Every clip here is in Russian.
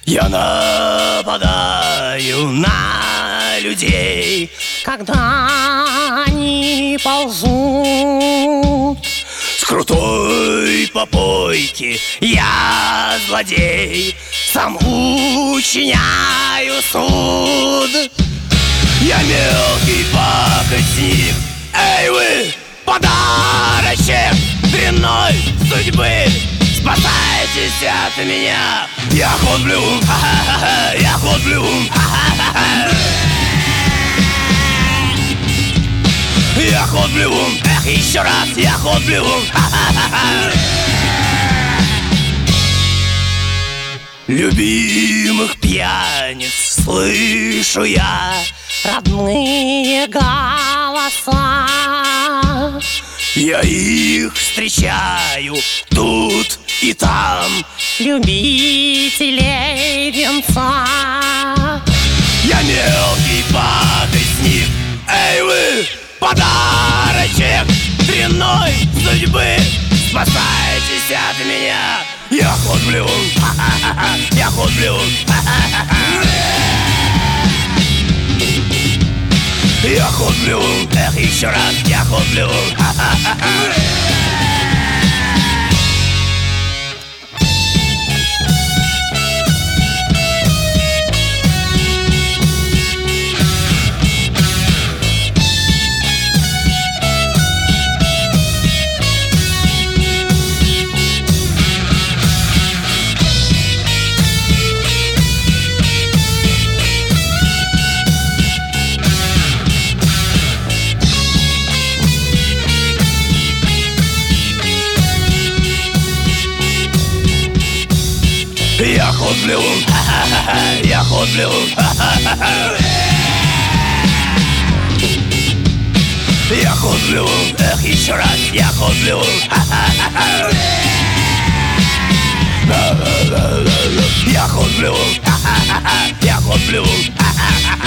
Я нападаю на людей, когда они ползут. с крутой попойки я злодей, сам учиняю суд. Я мелкий пакостник, эй вы, подарочек дрянной судьбы, спасайтесь от меня. Я ходблю, ха-ха-ха, я ходблю, ха-ха-ха. Я ходблю, эх, еще раз, я ходблю, ха-ха-ха. Любимых пьяниц слышу я, Родные голоса. я их встречаю тут и там. Любителей венца. Я мелкий пакостник, эй вы, подарочек дрянной судьбы, спасайтесь от меня. Я ходблю, ха-ха-ха, я ходблю, ха-ха-ха. Я ходблю, эх, еще раз, я ходблю, ха-ха-ха. Я ходблю, ха-ха-ха, я ходблю, ха-ха-ха. Я ходблю, эх, еще раз, я ходблю, ха-ха-ха. Я ходблю, ха-ха-ха, я ходблю, ха-ха-ха.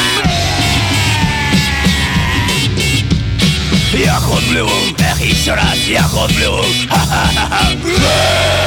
Я ходблю, эх, еще раз, я ходблю, ха-ха-ха.